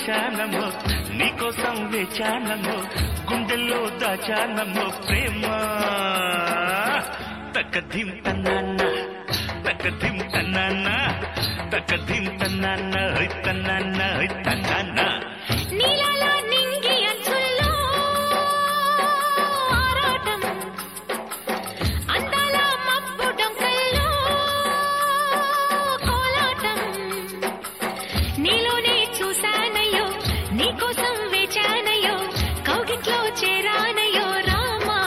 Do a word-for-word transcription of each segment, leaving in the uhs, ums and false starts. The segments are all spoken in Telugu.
చూశానమ్మో నీకోసం వేచానమ్మో గుండెల్లో దాచానమ్మో ప్రేమ తక్కధిం తన్నాన్న తక్కధిం తన్నాన్న తక్కధిం తన్నాన్న హై తన్నాన్న హై తన్నాన్న నీలాలో నింగి అంచుల్లో ఆరాటం అందాల మబ్బు డొంకల్లో కోలాటం నీలోనే చూశానయ్యో నీకోసం వేచానయ్యో కౌగిట్లో చేరానయ్యో రామా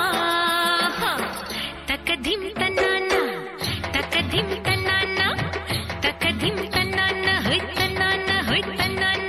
తక్కధిం తన్నాన్న తక్కధిం తన్నాన్న తక్కధిం తన్నాన్న హై తన్నాన్న హై తన్నాన్న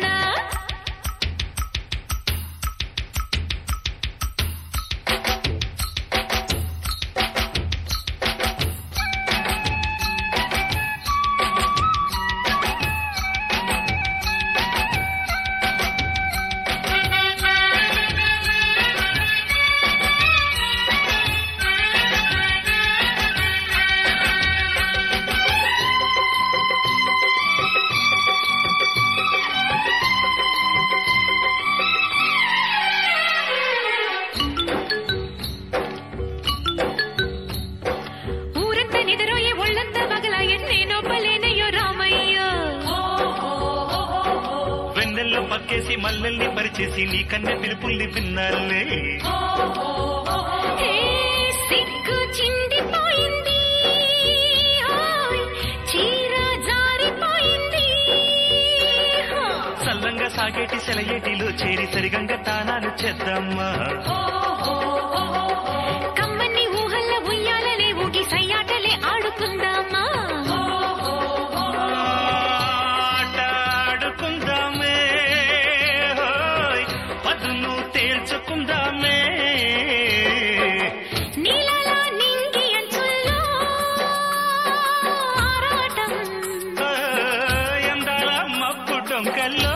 పక్కేసి మల్లెల్ని పరిచేసి నీ కన్నె పిలుపుల్ని విన్నాలే సిగ్గు చిండిపోయింది చీర జారిపోయింది సల్లంగా సాగేటి సెలయేటిలో చేరి సరిగంగా తానాలు చేద్దామా కమ్మని ఊహల్ల ఉయ్యాలలే ఊగి సయ్యాటలే ఆడుకుందామా తేల్చుకుందామే నీలాల నింగి అంచుల్లో ఆరాటం ఎందాల మబ్బు డొంకల్లో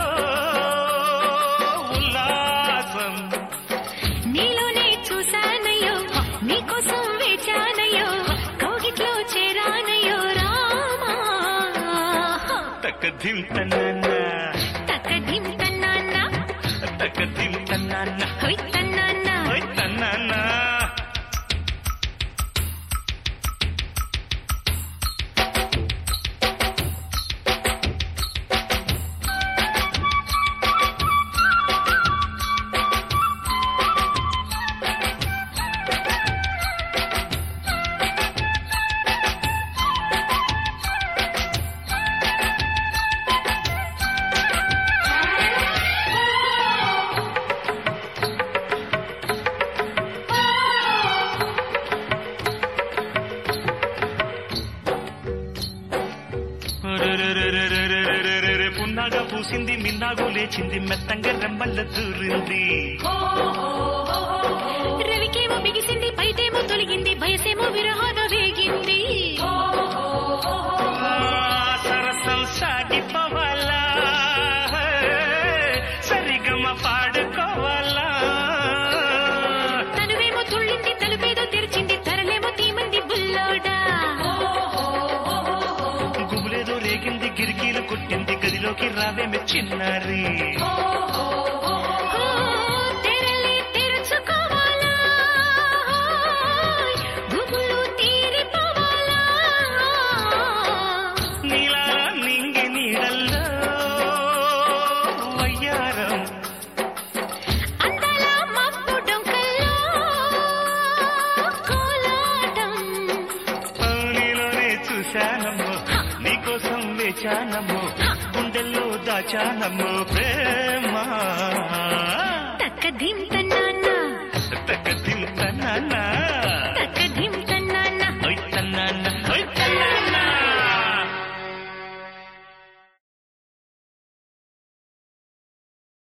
ఉల్లాసం నీలోనే చూశానయ్యో నీకోసం వేచానయ్యో కౌగిట్లో చేరానయ్యో రామా తక్కధిం తన్నాన్న తక్కధిం తన్నాన్న తక్కధిం తన్నాన్న హై తన్నాన్న హై తన్నాన్న పున్నాగా పూసింది మిన్నాగు లేచింది మెత్తంగా రెమ్మల్ల దూరింది రవికేమో బిగిసింది పైటేమో తొలగింది వయసేమో విరహాన వేగింది సరసం సాగిపోవాలా సరిగమ పాడుకోవాలా తనువేమో తుళ్ళింది తలుపేదో తెరిచింది తరలేమో తీమంది బుల్లోడా గుబులేదో రేగింది గిరికీలు కొట్టింది గదిలోకి రావేమి చిన్నారి తెరలి తెరుచుకోవాలా గుబులు తీరిపోవాలా నీలా నింగి నీడల్లో వయ్యారం అందాల మబ్బు డొంకల్లో కోలాటం నీలోనే చూశానమ్మో నీకోసం వేచానమ్మో గుండెల్లో దాచానమ్మో ప్రేమ తక్కధిం తన్నాన్న తక్కధిం తన్నాన్న